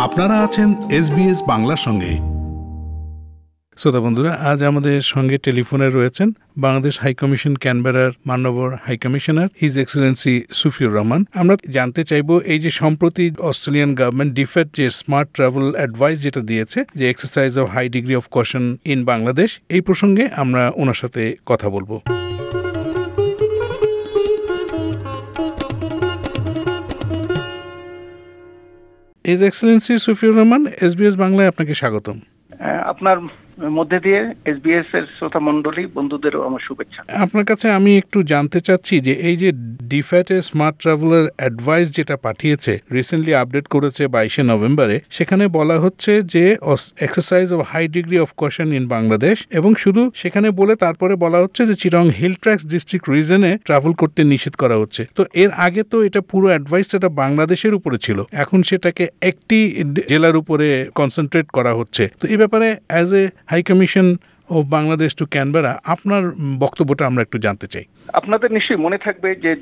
আপনারা আছেন SBS বাংলার সঙ্গে। শ্রোতা বন্ধুরা, আজ আমাদের সঙ্গে টেলিফোনে রয়েছেন বাংলাদেশ হাইকমিশন ক্যানবেরার মাননীয় high commissioner his excellency Sufiur Rahman. আমরা জানতে চাইব, এই যে সম্প্রতি অস্ট্রেলিয়ান গভর্নমেন্ট ডিফেট যে স্মার্ট ট্রাভেল অ্যাডভাইস যেটা দিয়েছে, যে exercise of high degree of caution in Bangladesh, এই প্রসঙ্গে আমরা ওনার সাথে কথা বলবো। His excellency Sufiur Rahman, SBS বাংলায় আপনাকে স্বাগতম। আপনার মধ্যে দিয়ে SBS এর শ্রোতা মণ্ডলী বন্ধুদেরও আমার শুভেচ্ছা। আপনার কাছে আমি একটু জানতে চাচ্ছি যে এই যে ডিফ্যাটে স্মার্ট ট্রাভেলার অ্যাডভাইস যেটা পাঠিয়েছে, রিসেন্টলি আপডেট করেছে 22 নভেম্বরে, সেখানে বলা হচ্ছে যে exercise of high degree of caution in Bangladesh, এবং শুধু সেখানে বলে তারপরে বলা হচ্ছে যে চিটং হিল ট্র্যাক্স ডিস্ট্রিক্ট রিজনে ট্রাভেল করতে নিষেধ করা হচ্ছে। তো এর আগে তো এটা পুরো অ্যাডভাইসটা বাংলাদেশের উপরে ছিল, এখন সেটাকে একটি জেলার উপরে কনসেন্ট্রেট করা হচ্ছে। তো এই ব্যাপারে as a high commission of Bangladesh to Canberra আপনার বক্তব্যটা আমরা একটু জানতে চাই। আপনাদের নিশ্চয়ই মনে থাকবে যে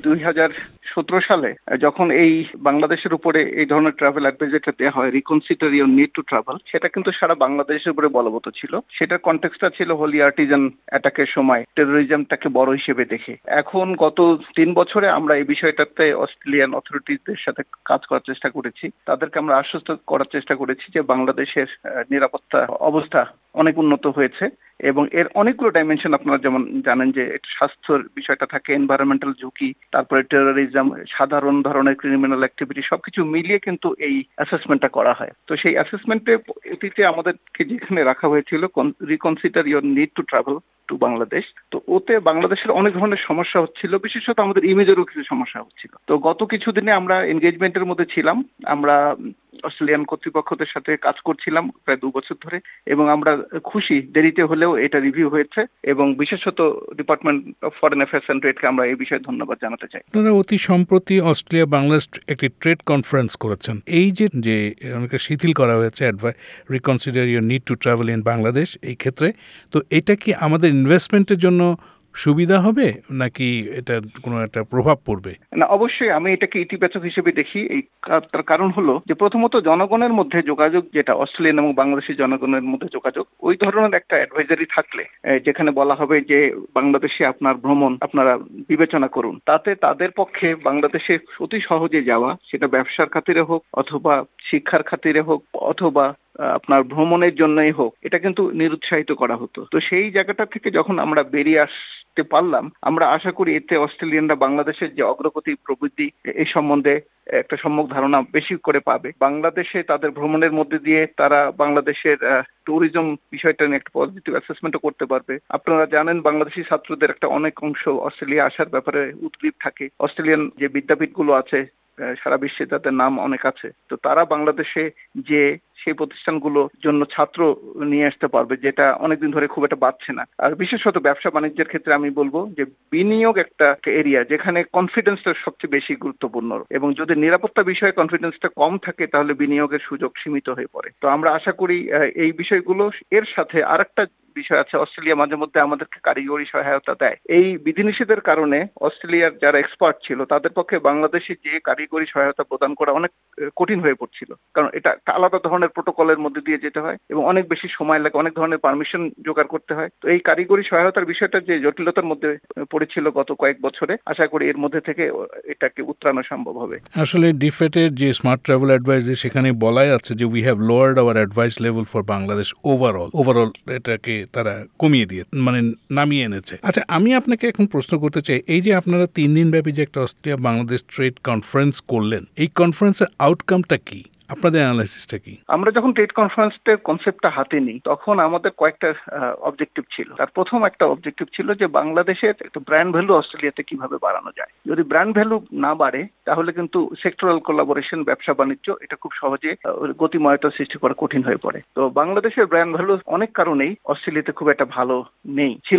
2017 সালে যখন এই বাংলাদেশের উপরে এই ধরনের ট্রাভেল অ্যাডভাইজারটা দেওয়া হয়, reconsider your need to travel, সেটা কিন্তু সারা বাংলাদেশের উপরে বলবৎ ছিল। সেটার কনটেক্সটটা ছিল হোলি আর্টিজান অ্যাটাকের সময় টেরোরিজমটাকে বড় হিসেবে দেখে। এখন গত 3 বছরে আমরা এই বিষয়টাতে অস্ট্রেলিয়ান অথরিটিদের সাথে কাজ করার চেষ্টা করেছি। তাদেরকে আমরা আশ্বস্ত করার চেষ্টা করেছি যে বাংলাদেশের নিরাপত্তা অবস্থা অনেক উন্নত হয়েছে, এবং এর অনেকগুলো ডাইমেনশন আপনারা যেমন জানেন যে স্বাস্থ্যের বিষয়টা থাকে, এনভায়রনমেন্টাল ঝুঁকি, তারপরে টেরোরিজম, সাধারণ ধরনের ক্রিমিনাল অ্যাক্টিভিটি, সবকিছু মিলিয়ে কিন্তু এই অ্যাসেসমেন্টটা করা হয়। তো সেই অ্যাসেসমেন্টে অতীতে আমাদেরকে যেখানে রাখা হয়েছিল reconsider your need to travel to Bangladesh, তো ওতে বাংলাদেশের অনেক ধরনের সমস্যা হচ্ছিল, বিশেষত আমাদের ইমেজেরও কিছু সমস্যা হচ্ছিল। তো গত কিছুদিনে আমরা এনগেজমেন্টের মধ্যে ছিলাম, আমরা অস্ট্রেলিয়ান কর্তৃপক্ষদের সাথে কাজ করছিলাম প্রায় 2 বছর ধরে, এবং আমরা খুশি দেরিতে হলেও এটা রিভিউ হয়েছে, এবং বিশেষত department of foreign affairs and ট্রেডকে আমরা এই বিষয়ে ধন্যবাদ জানাতে চাই। আপনারা অতি সম্প্রতি অস্ট্রেলিয়া বাংলাদেশ একটি ট্রেড কনফারেন্স করেছেন। এই যে অনেকটা শিথিল করা হয়েছে reconsider your need to travel in Bangladesh, এই ক্ষেত্রে তো এটা কি আমাদের ইনভেস্টমেন্টের জন্য সুবিধা হবে নাকি এটা কোনো একটা প্রভাব পড়বে? না, অবশ্যই আমি এটাকে ইতিবাচক হিসেবে দেখি। এই তার কারণ হলো যে প্রথমত জনগণের মধ্যে যোগাযোগ, যেটা অস্ট্রেলিয়ান এবং বাংলাদেশি জনগণের মধ্যে যোগাযোগ, ওই ধরনের একটা অ্যাডভাইজারি থাকলে যেখানে বলা হবে যে বাংলাদেশে আপনার ভ্রমণ আপনারা বিবেচনা করুন, তাতে তাদের পক্ষে বাংলাদেশে অতি সহজে যাওয়া, সেটা ব্যবসার খাতিরে হোক অথবা শিক্ষার খাতিরে হোক অথবা আপনার ভ্রমণের জন্যই হোক, এটা কিন্তু নিরুৎসাহিত করা হতো। তো সেই জায়গাটা থেকে যখন আমরা বেরিয়ে আসতে পারলাম, আমরা আশা করি এতে অস্ট্রেলিয়ানরা বাংলাদেশের যে অগ্রগতি প্রবৃদ্ধি এই সম্বন্ধে একটা সম্যক ধারণা বেশি করে পাবে। বাংলাদেশে তাদের ভ্রমণের মধ্যে দিয়ে তারা বাংলাদেশের ট্যুরিজম বিষয়টা নিয়ে একটা পজিটিভ অ্যাসেসমেন্টও করতে পারবে। আপনারা জানেন বাংলাদেশি ছাত্রদের একটা অনেক অংশ অস্ট্রেলিয়া আসার ব্যাপারে উদ্গ্রীব থাকে। অস্ট্রেলিয়ান যে বিদ্যাপীঠগুলো আছে সারা বিশ্বে তাদের নাম অনেক আছে, তো তারা বাংলাদেশে যে সেই প্রতিষ্ঠানগুলোর জন্য ছাত্র নিয়ে আসতে পারবে, যেটা অনেকদিন ধরে খুব একটা বাড়ছে না। আর বিশেষত ব্যবসা বাণিজ্যের ক্ষেত্রে আমি বলবো যে বিনিয়োগ একটা এরিয়া যেখানে কনফিডেন্সটা সবচেয়ে বেশি গুরুত্বপূর্ণ, এবং যদি নিরাপত্তা বিষয়ে কনফিডেন্সটা কম থাকে তাহলে বিনিয়োগের সুযোগ সীমিত হয়ে পড়ে। তো আমরা আশা করি এই বিষয়গুলো, এর সাথে আরেকটা বিষয় আছে, অস্ট্রেলিয়া মাঝে মধ্যে আমাদেরকে কারিগরি সহায়তা দেয়। এই বিধিনিষেধের কারণে অস্ট্রেলিয়ার যারা এক্সপার্ট ছিল তাদের পক্ষে বাংলাদেশে যে কারিগরি সহায়তা প্রদান করা অনেক কঠিন হয়ে পড়ছিল, কারণ এটা একটা আলাদা ধরনের প্রোটোকলের মধ্যে দিয়ে যেতে হয় এবং অনেক বেশি সময় লাগে, অনেক ধরনের পারমিশন জোগাড় করতে হয়। তো এই কারিগরি সহায়তার বিষয়টা যে জটিলতার মধ্যে পড়েছিল গত কয়েক বছরে, আশা করি এর মধ্যে থেকে এটাকে উত্তরানো সম্ভব হবে। আসলে ডিফেটের যে স্মার্ট ট্রাভেল অ্যাডভাইস, সেখানে বলাই আছে যে we have lowered our advice level for Bangladesh overall এটাকে তারা কমিয়ে দিয়ে নামিয়ে এনেছে। আচ্ছা, আমি আপনাকে এখন প্রশ্ন করতে চাই, এই যে আপনারা 3 দিন ব্যাপী যে একটা অস্ট্রেলিয়া বাংলাদেশ ট্রেড কনফারেন্স করলেন, এই কনফারেন্সের আউটকামটা কি? আপনাদের অ্যানালাইসিসটা কি? আমরা যখন ট্রেড কনফারেন্সের কনসেপ্টটা হাতে নিই তখন আমাদের কয়েকটা অবজেক্টিভ ছিল। তার প্রথম একটা অবজেক্টিভ ছিল যে বাংলাদেশের একটা ব্র্যান্ড ভ্যালু অস্ট্রেলিয়াতে কিভাবে বাড়ানো যায়। যদি ব্র্যান্ড ভ্যালু না বাড়ে তাহলে কিন্তু সেক্টরাল কোলাবোরেশন, ব্যবসা বাণিজ্য, এটা খুব সহজে গতিময়তা সৃষ্টি করা কঠিন হয়ে পড়ে। তো বাংলাদেশের ব্র্যান্ড ভ্যালু অনেক কারণেই অস্ট্রেলিয়াতে খুব একটা ভালো ছিল না। তো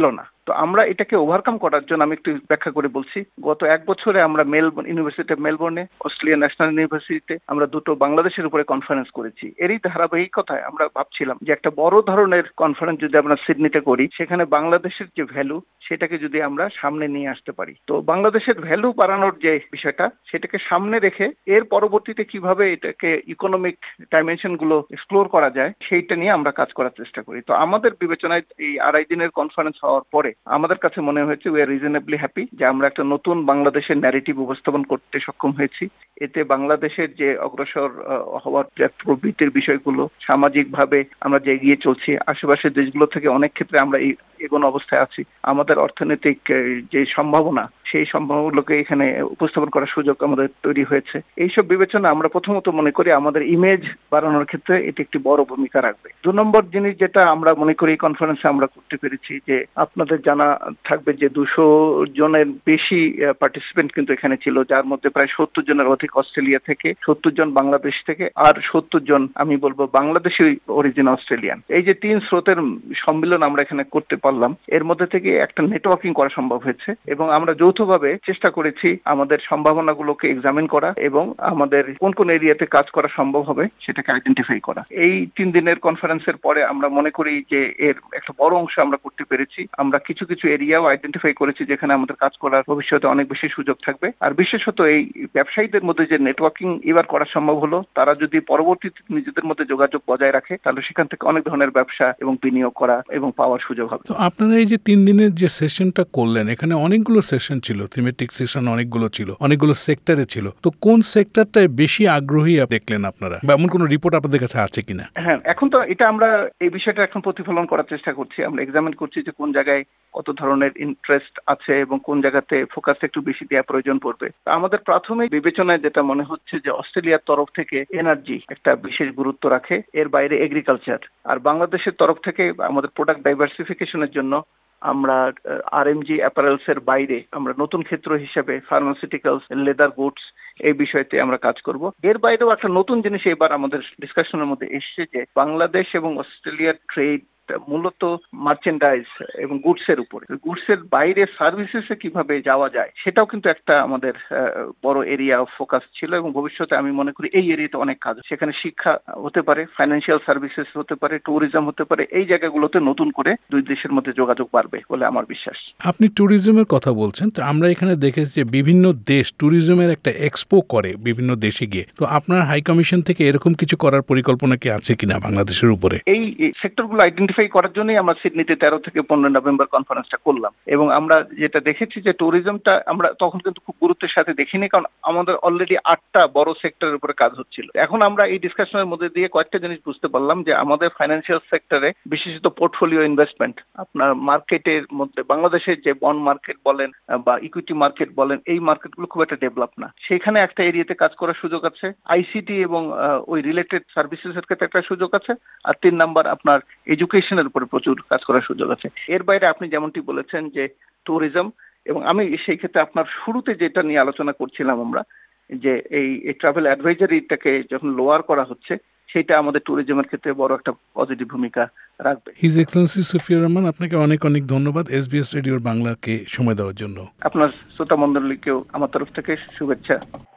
তো আমরা এটাকে ওভারকাম করার জন্য আমি একটু ব্যাখ্যা করে বলছি। গত 1 বছরে আমরা ইউনিভার্সিটি অফ মেলবোর্নে, অস্ট্রেলিয়ান ন্যাশনাল ইউনিভার্সিটিতে আমরা 2টো বাংলাদেশের উপরে কনফারেন্স করেছি। এরই ধারাবাহিকতায় আমরা ভাবছিলাম যে একটা বড় ধরনের কনফারেন্স যদি আমরা সিডনিতে করি, সেখানে বাংলাদেশের যে ভ্যালু সেটাকে যদি আমরা সামনে নিয়ে আসতে পারি, তো বাংলাদেশের ভ্যালু বাড়ানোর যে বিষয়টা সেটাকে সামনে রেখে এর পরবর্তীতে কিভাবে এটাকে ইকোনমিক ডাইমেনশন গুলো এক্সপ্লোর করা যায় সেইটা নিয়ে আমরা কাজ করার চেষ্টা করি। তো আমাদের বিবেচনায় এই 2.5 দিনের কনফারেন্স হওয়ার পরে আমাদের কাছে মনে হয়েছে উই আর রিজনেবলি হ্যাপি যে আমরা একটা নতুন বাংলাদেশের ন্যারেটিভ উপস্থাপন করতে সক্ষম হয়েছি। এতে বাংলাদেশের যে অগ্রসর হওয়ার যে প্রবৃত্তির বিষয়গুলো, সামাজিকভাবে আমরা যে এগিয়ে চলছি, আশেপাশের দেশগুলো থেকে অনেক ক্ষেত্রে আমরা এগোনো অবস্থায় আছি, আমাদের অর্থনৈতিক যে সম্ভাবনা সেই সম্ভাবনাগুলোকে এখানে উপস্থাপন করার সুযোগ আমাদের তৈরি হয়েছে। এইসব বিবেচনা আমরা প্রথমত মনে করি আমাদের ইমেজ বাড়ানোর ক্ষেত্রে এটি একটি বড় ভূমিকা রাখবে। 2 নম্বর জিনিস যেটা আমরা মনে করি এই কনফারেন্সে আমরা করতে পেরেছি, যে আপনাদের জানা থাকবে যে 200 জনের বেশি পার্টিসিপেন্ট কিন্তু এখানে ছিল, যার মধ্যে প্রায় 70 জনের অধিক অস্ট্রেলিয়া থেকে, 70 জন বাংলাদেশ থেকে, আর 70 জন আমি বলবো বাংলাদেশি অরিজিন অস্ট্রেলিয়ান। এই যে 3 স্রোতের সম্মিলন আমরা এখানে করতে পারলাম, এর মধ্যে থেকে একটা নেটওয়ার্কিং করা সম্ভব হয়েছে এবং আমরা যৌথভাবে চেষ্টা করেছি আমাদের সম্ভাবনাগুলোকে এক্সামিন করা এবং আমাদের কোন কোন এরিয়াতে কাজ করা সম্ভব হবে সেটাকে আইডেন্টিফাই করা। এই 3 দিনের কনফারেন্সের পরে আমরা মনে করি যে এর একটা বড় অংশ আমরা করতে পেরেছি। আমরা কিছু কিছু এরিয়াও আইডেন্টিফাই করেছি যেখানে আমাদের কাজ করার ভবিষ্যতে অনেক বেশি সুযোগ থাকবে। আর বিশেষত এই ব্যবসায়ীদের মধ্যে যে নেটওয়ার্কিং এবার করা সম্ভব হলো, তারা যদি পরবর্তীতে নিজেদের মধ্যে যোগাযোগ বজায় রাখে তাহলে সেখান থেকে অনেক ধরনের ব্যবসা এবং বিনিয়োগ করা এবং পাওয়ার সুযোগ হবে। তো আপনারা এই যে 3 দিনের যে সেশনটা করলেন, এখানে অনেকগুলো সেশন ছিল, থিমেটিক সেশন অনেকগুলো ছিল, অনেকগুলো সেক্টরে ছিল, তো কোন সেক্টরটায় বেশি আগ্রহী দেখলেন আপনারা, বা এমন কোনো রিপোর্ট আপনাদের কাছে আছে কিনা? হ্যাঁ, এখন তো এটা আমরা এই বিষয়টা এখন প্রতিফলন করার চেষ্টা করছি। আমরা এক্সামিন করছি যে কোন জায়গায় কত ধরনের ইন্টারেস্ট আছে এবং কোন জায়গাতে ফোকাস একটু বেশি দেওয়া প্রয়োজন পড়বে। আমাদের প্রাথমিক বিবেচনায় যেটা মনে হচ্ছে যে অস্ট্রেলিয়ার তরফ থেকে এনার্জি একটা বিশেষ গুরুত্ব রাখে, এর বাইরে এগ্রিকালচার, আর বাংলাদেশের তরফ থেকে আমাদের প্রোডাক্ট ডাইভার্সিফিকেশনের জন্য আমরা আরএমজি অ্যাপারেলস এর বাইরে আমরা নতুন ক্ষেত্র হিসেবে ফার্মাসিউটিক্যালস, লেদার গুডস এই বিষয়তে আমরা কাজ করব। এর বাইরেও একটা নতুন জিনিস এবার আমাদের ডিসকাশনের মধ্যে এসেছে যে বাংলাদেশ এবং অস্ট্রেলিয়ার ট্রেড মূলত মার্চেন্ডাইজ এবং গুডস এর উপরে, গুডস এর বাইরে সার্ভিসেসে কিভাবে যাওয়া যায় সেটাও কিন্তু একটা আমাদের বড় এরিয়া অফ ফোকাস ছিল এবং ভবিষ্যতে আমি মনে করি এই এরিয়াতে অনেক কাজ, সেখানে শিক্ষা হতে পারে, ফাইন্যান্সিয়াল সার্ভিসেস হতে পারে, ট্যুরিজম হতে পারে, এই জায়গাগুলোতে নতুন করে দুই দেশের মধ্যে যোগাযোগ বাড়বে বলে আমার বিশ্বাস। আপনি ট্যুরিজমের কথা বলছেন, তো আমরা এখানে দেখেছি যে বিভিন্ন দেশ ট্যুরিজমের একটা এক্সপো করে বিভিন্ন দেশে গিয়ে, তো আপনার হাই কমিশন থেকে এরকম কিছু করার পরিকল্পনা কি আছে কিনা বাংলাদেশের উপরে? এই সেক্টরগুলো আইডেন্টিফাই করার জন্যই আমরা সিডনিতে 13 থেকে 15 নভেম্বর কনফারেন্সটা করলাম এবং আমরা যেটা দেখেছি যে ট্যুরিজমটা আমরা তখন কিন্তু খুব গুরুত্বের সাথে দেখিনি, কারণ আমাদের অলরেডি 8টা বড় সেক্টরের উপরে কাজ হচ্ছিল। এখন আমরা এই ডিসকাশনের মধ্যে দিয়ে কয়েকটা জিনিস বুঝতে পারলাম যে আমাদের ফাইন্যান্সিয়াল সেক্টরে বিশেষত পোর্টফোলিও ইনভেস্টমেন্ট, আপনার মার্কেটের মধ্যে বাংলাদেশের যে বন্ড মার্কেট বলেন বা ইকুইটি মার্কেট বলেন, এই মার্কেটগুলো খুব একটা ডেভেলপ না, সেখানে একটা এরিয়াতে কাজ করার সুযোগ আছে। আইসিটি এবং ওই রিলেটেড সার্ভিসেসের ক্ষেত্রে একটা সুযোগ আছে। আর 3 নাম্বার আপনার এডুকেশনের উপরে প্রচুর কাজ করার সুযোগ আছে। এর বাইরে আপনি যেমনটি বলেছেন যে ট্যুরিজম, এবং আমি সেই ক্ষেত্রে আপনার শুরুতে যেটা নিয়ে আলোচনা করছিলাম আমরা, যে এই ট্রাভেল অ্যাডভাইজারিটাকে যখন লোয়ার করা হচ্ছে সেটা আমাদের ট্যুরিজমের ক্ষেত্রে বড় একটা পজিটিভ ভূমিকা রাখবে। হিজ এক্সেলেন্সি সুফিয়ার রহমান, আপনাকে অনেক অনেক ধন্যবাদ এসবিএস রেডিওর বাংলাকে সময় দেওয়ার জন্য। আপনার শ্রোতা মণ্ডলীকেও আমার তরফ থেকে শুভেচ্ছা।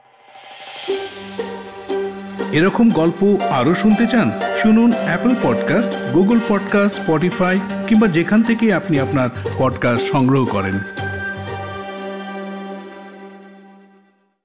এরকম গল্প আরও শুনতে চান? শুনুন Apple podcast, Google podcast, Spotify কিংবা যেখান থেকে আপনি আপনার পডকাস্ট সংগ্রহ করেন।